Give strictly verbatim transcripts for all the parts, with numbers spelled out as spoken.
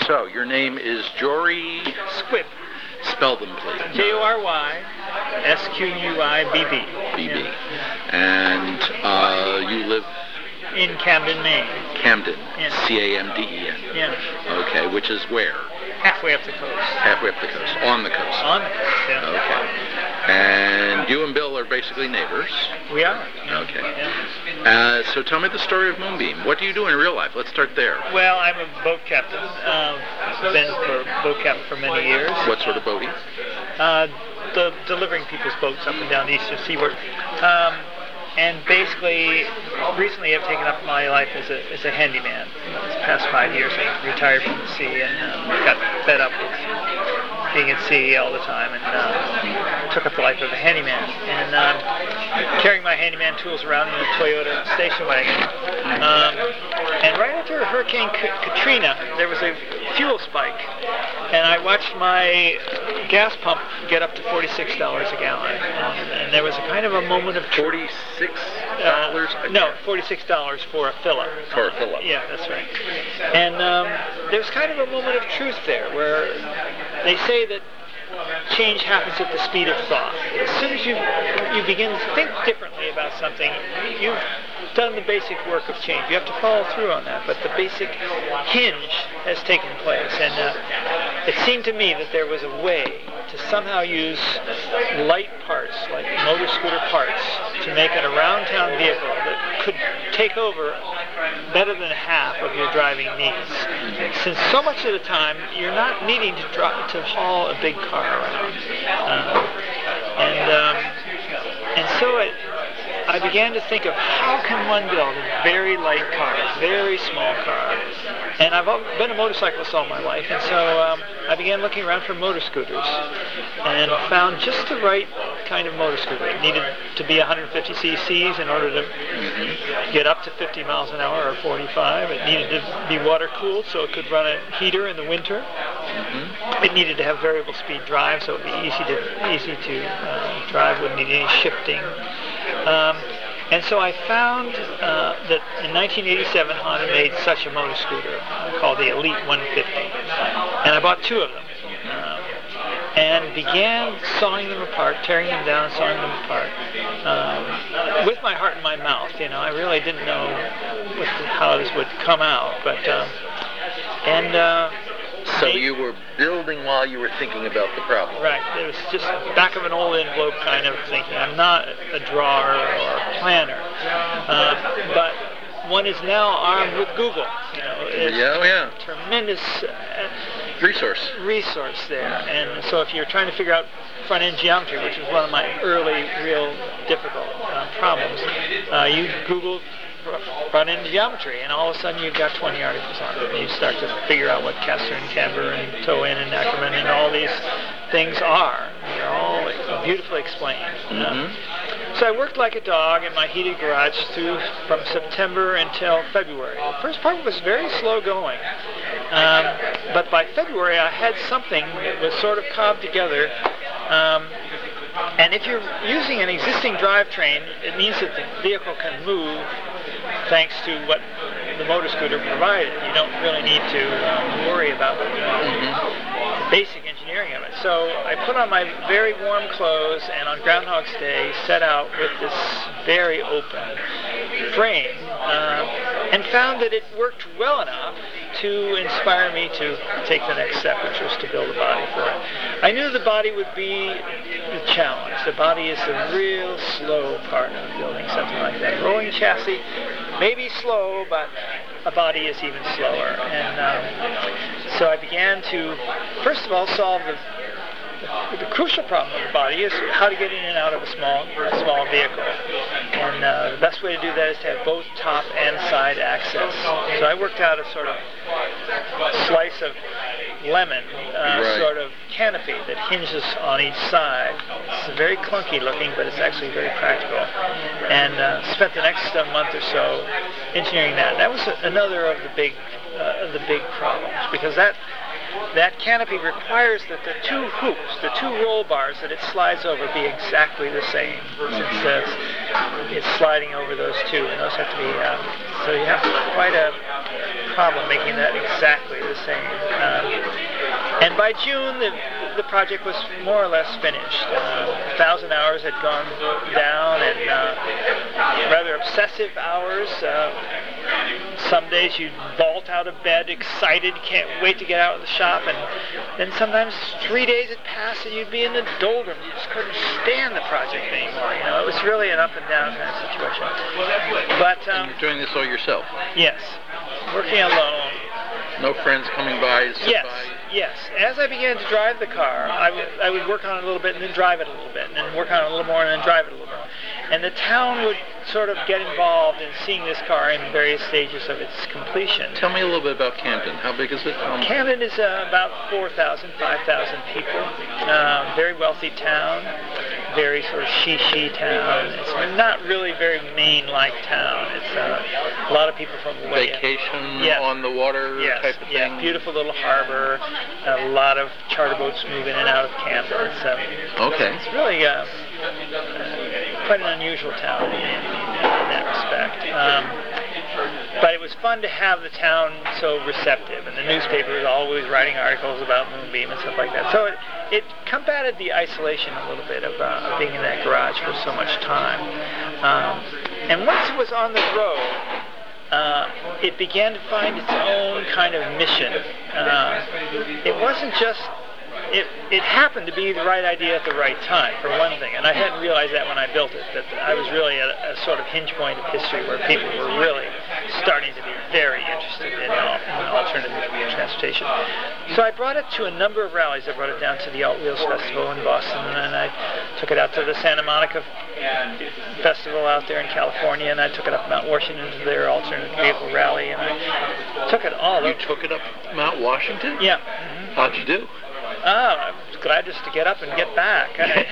So, your name is Jory... Squibb. Spell them, please. J O R Y S Q U I B B. B B. Yeah. And uh, you live... In Camden, Maine. Camden. Yeah. C A M D E N. Yeah. Okay, which is where? Halfway up the coast. Halfway up the coast. On the coast. On the coast, yeah. Okay. And you and Bill are basically neighbors. We are. Okay. Yeah. Uh, so tell me the story of Moonbeam. What do you do in real life? Let's start there. Well, I'm a boat captain. Um, I've been for boat captain for many years. What sort of boating? Uh, the, delivering people's boats up and down the eastern seaboard. Um, and basically, recently I've taken up my life as a as a handyman. These past five years I retired from the sea and um, got fed up with being at sea all the time and uh, took up the life of a handyman. And um, carrying my handyman tools around in a Toyota station wagon. Um, and right after Hurricane Katrina, there was a fuel spike. And I watched my gas pump get up to forty-six dollars a gallon. And, and there was a kind of a moment of... forty-six dollars uh, a No, forty-six dollars for a fill-up. For a fill-up. Yeah, that's right. And um, there's kind of a moment of truth there where they say that change happens at the speed of thought. As soon as you you begin to think differently about something, you've done the basic work of change. You have to follow through on that, but the basic hinge has taken place. And uh, it seemed to me that there was a way to somehow use light parts, like motor scooter parts, to make an around-town vehicle that could take over better than half of your driving needs. Since so much of the time, you're not needing to drive, to haul a big car around. Um, and um, and so it, I began to think of how can one build a very light car, a very small car. And I've been a motorcyclist all my life, and so um, I began looking around for motor scooters and found just the right kind of motor scooter. It needed to be one hundred fifty c c's in order to get up to fifty miles an hour or forty-five. It needed to be water cooled so it could run a heater in the winter. Mm-hmm. It needed to have variable speed drive so it would be easy to easy to uh, drive, wouldn't need any shifting. Um, And so I found uh, that in nineteen eighty-seven, Honda made such a motor scooter called the Elite one fifty. And I bought two of them. Um, and began sawing them apart, tearing them down, sawing them apart, um, with my heart in my mouth. You know, I really didn't know what the, how this would come out. But, um, and... Uh, So you were building while you were thinking about the problem. Right. It was just back of an old envelope kind of thinking. I'm not a drawer or a planner. Uh, but one is now armed with Google. You know, it's yeah, oh yeah. Tremendous uh, resource. Resource there. And so if you're trying to figure out front-end geometry, which was one of my early real difficult uh, problems, uh, you Google front-end geometry, and all of a sudden you've got twenty articles on it. And you start to figure out what Kessler and Camber and Toe-In and Ackerman and all these things are. They're all beautifully explained. Mm-hmm. Uh, so I worked like a dog in my heated garage through from September until February. The first part was very slow going, um, but by February I had something that was sort of cobbed together. Um, and if you're using an existing drivetrain, it means that the vehicle can move thanks to what the motor scooter provided. You don't really need to um, worry about uh, mm-hmm. the basic engineering of it. So I put on my very warm clothes and on Groundhog's Day set out with this very open frame uh, and found that it worked well enough to inspire me to take the next step, which was to build a body for it. I knew the body would be the challenge. The body is the real slow part of building something like that. Rolling chassis may be slow, but a body is even slower. And um, so I began to, first of all, solve the The crucial problem of the body is how to get in and out of a small, a small vehicle. And uh, the best way to do that is to have both top and side access. So I worked out a sort of slice of lemon, uh, right. sort of canopy that hinges on each side. It's very clunky looking, but it's actually very practical. And uh, spent the next uh, month or so engineering that. That was another of the big, uh, of the big problems, because that. That canopy requires that the two hoops, the two roll bars that it slides over, be exactly the same. Since uh, it's sliding over those two, and those have to be. Uh, so you have quite a problem making that exactly the same. Um, and by June, the the project was more or less finished. Uh, a thousand hours had gone down, and uh, rather obsessive hours. Uh, some days you'd vault out of bed excited, can't wait to get out of the shop, and then sometimes three days had passed and you'd be in the doldrums. You just couldn't stand the project anymore. You know, it was really an up and down kind of situation. But um, and you're doing this all yourself? Yes, working alone. No friends coming by to sit yes, by? Yes. As I began to drive the car, I, w- I would work on it a little bit and then drive it a little bit, and then work on it a little more and then drive it a little more. And the town would sort of get involved in seeing this car in various stages of its completion. Tell me a little bit about Camden. How big is it? Um, Camden is uh, about four thousand, five thousand people. Um, very wealthy town. Very sort of she-she town. It's not really very Maine-like town. It's uh, a lot of people from way Vacation yes. on the water yes. type of yeah. thing? Beautiful little harbor. A lot of charter boats move in and out of Camden. So okay. It's really uh, quite an unusual town in, in that respect. Um, but it was fun to have the town so receptive, and the newspaper was always writing articles about Moonbeam and stuff like that. So it, it combated the isolation a little bit of, uh, of being in that garage for so much time. Um, and once it was on the road, uh, it began to find its own kind of mission. Uh, it wasn't just It, it happened to be the right idea at the right time, for one thing, and I hadn't realized that when I built it, that I was really at a, a sort of hinge point of history where people were really starting to be very interested in, al- in alternative transportation. So I brought it to a number of rallies. I brought it down to the Alt Wheels Festival in Boston, and I took it out to the Santa Monica Festival out there in California, and I took it up Mount Washington to their alternative vehicle rally, and I took it all You over. took it up Mount Washington? Yeah. Mm-hmm. How'd you do? Oh, I was glad just to get up and get back.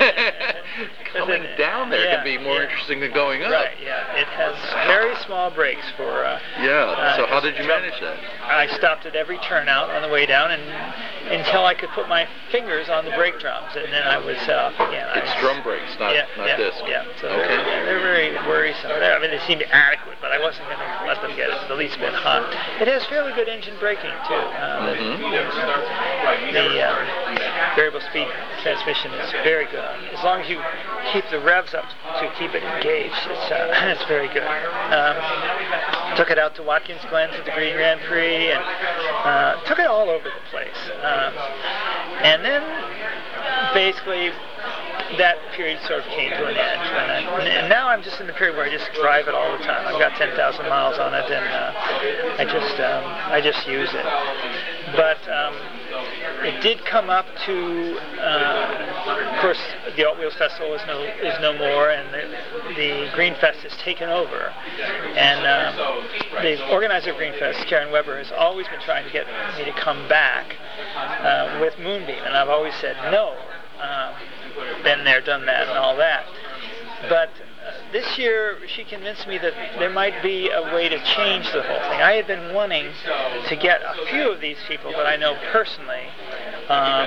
Coming down there yeah, can be more yeah. interesting than going up. Right, yeah. It has very small brakes for... Uh, Yeah, uh, so how did you jump. manage that? I stopped at every turnout on the way down and until I could put my fingers on the brake drums, and then I was set off again. I It's was, drum brakes, not, yeah, not yeah, disc. Yeah, so Okay. they're, they're very worrisome. They're, I mean, they seemed adequate, but I wasn't going to let them get it the least bit hot. It has fairly good engine braking, too. Uh, the Mm-hmm. the um, variable speed transmission is very good. As long as you keep the revs up to keep it engaged, it's, uh, it's very good. Um, took it out to Watkins Glen for the Green Grand Prix, and uh, took it all over the place. Um, and then basically that period sort of came to an end. And, I, and now I'm just in the period where I just drive it all the time. I've got ten thousand miles on it, and uh, I just um, I just use it. But um, it did come up to, uh, of course, the Alt Wheels Festival is no is no more, and the, the Green Fest has taken over. And um, the organizer of Green Fest, Karen Weber, has always been trying to get me to come back uh, with Moonbeam, and I've always said no. Um, been there, done that, and all that. But uh, this year, she convinced me that there might be a way to change the whole thing. I had been wanting to get a few of these people that I know personally um,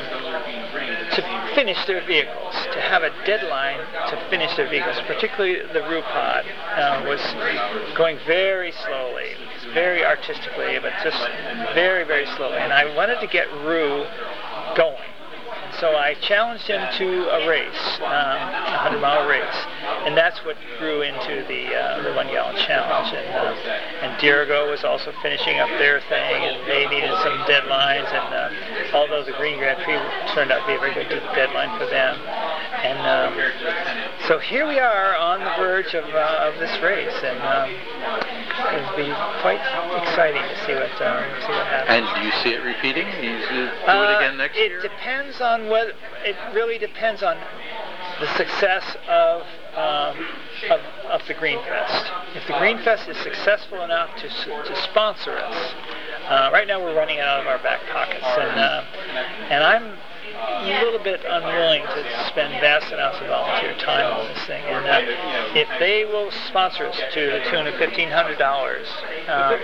to finish their vehicles, to have a deadline to finish their vehicles. Particularly the Rupod uh, was going very slowly, very artistically, but just very, very slowly. And I wanted to get Ru going. So I challenged him to a race, um, a hundred mile race, and that's what grew into the uh, the one gallon challenge. And uh, and Dirigo was also finishing up their thing, and they needed some deadlines. And uh, although the Green Grand Prix turned out to be a very good deadline for them, and um, so here we are on the verge of uh, of this race, and um, it'll be quite exciting to see what um, see what happens. And do you see it repeating? Do you do it Uh, again next it year? It depends on whether. It really depends on the success of, um, of of the Green Fest. If the Green Fest is successful enough to to sponsor us, uh, right now we're running it out of our back pockets, and uh, and I'm a little bit unwilling to spend vast amounts of volunteer time on this thing. And uh, if they will sponsor us to the tune of fifteen hundred dollars, um,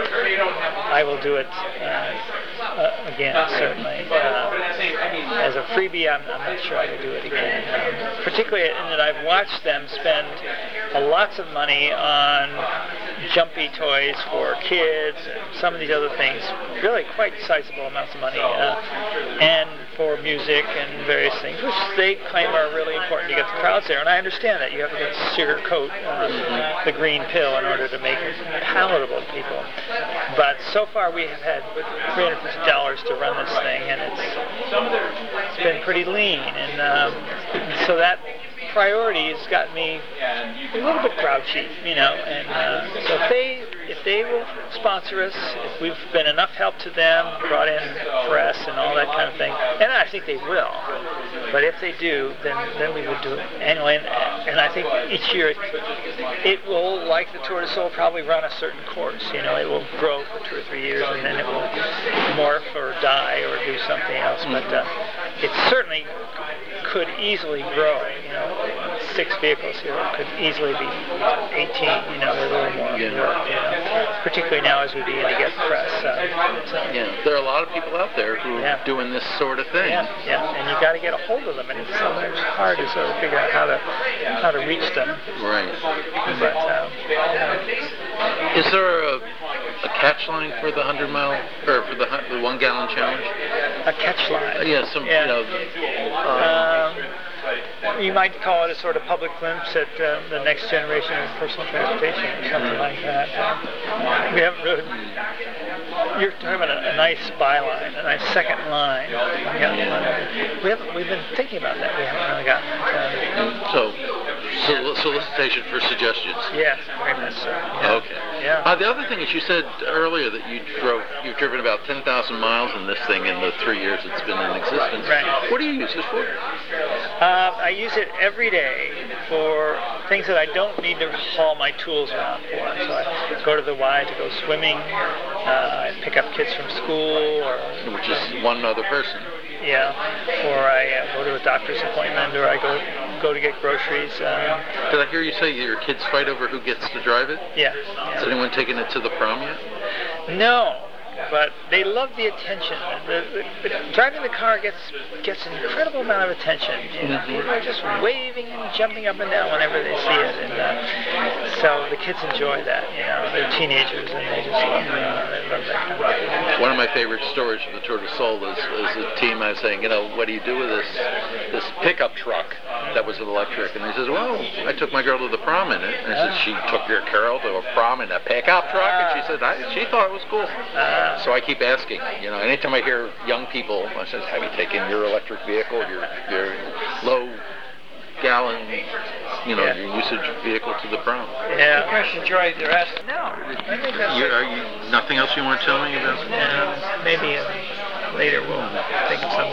I will do it uh, uh, again, certainly. Uh, as a freebie, I'm, I'm not sure I will do it again. Um, particularly in that I've watched them spend uh, lots of money on jumpy toys for kids and some of these other things, really quite sizable amounts of money, uh, and for music and various things, which they claim are really important to get the crowds there. And I understand that you have to sugarcoat um, the green pill in order to make it palatable to people. But so far we have had three hundred fifty dollars to run this thing, and it's it's been pretty lean, and um, so that priority has got me a little bit grouchy, you know. And uh, so if they if they will sponsor us, if we've been enough help to them, brought in press and all that kind of thing, and I think they will. But if they do, then then we would do it annually. And, and I think each year it, it will, like the Tour de Sol, probably run a certain course. You know, it will grow for two or three years, and then it will morph or die or do something else. But uh, it certainly could easily grow. You know, six vehicles here could easily be eighteen. You know, a little more. Yeah. Work, you know, particularly now as we begin to get press. Uh, so. Yeah, there are a lot of people out there who Yeah. are doing this sort of thing. Yeah, yeah, and you got to get a hold of them, and it's sometimes hard to sort of figure out how to how to reach them. Right. But um, Is there a, a catch line for the hundred mile or for the, hun- the one gallon challenge? a catch line. Uh, yeah, some Yeah. you know. Uh, Um, you might call it a sort of public glimpse at uh, the next generation of personal transportation or something like that. Uh, we haven't really. You're talking about a, a nice byline, a nice second line. Yeah. We haven't. We've been thinking about that. We haven't really gotten it. Uh, so, so solicitation for suggestions. yes, very much so. Yeah. Okay. Yeah. Uh, the other thing is, you said earlier that you drove, you've driven about ten thousand miles in this thing in the three years it's been in existence. Right. What do you use this for? Uh, I use it every day for things that I don't need to haul my tools around for. So I go to the Y to go swimming, uh, I pick up kids from school, or Which is one other person. yeah, or I uh, go to a doctor's appointment, or I go go to get groceries. Um, Did I hear you say your kids fight over who gets to drive it? yeah. Has yeah. anyone taken it to the prom yet? No. But they love the attention. The, the, the, driving the car gets gets an incredible amount of attention. You know, people are just waving and jumping up and down whenever they see it, and uh, so the kids enjoy that. You know, they're teenagers and they just love, uh, they love that kind of thing. One of my favorite stories from the Tour de Sol is, is a team I was saying, you know, what do you do with this this pickup truck that was electric? And he says, well, I took my girl to the prom in it. And I said, she took your girl to a prom in a pickup truck? And she said, I, she thought it was cool. Uh, So I keep asking, you know, anytime I hear young people, I says, have you taken your electric vehicle, your your low gallon, you know, Yeah. your usage vehicle to the prom? yeah. You guys enjoy the rest? No. I think that's You, are you, nothing else you want to tell me about? Yeah, maybe uh, later we'll think of something.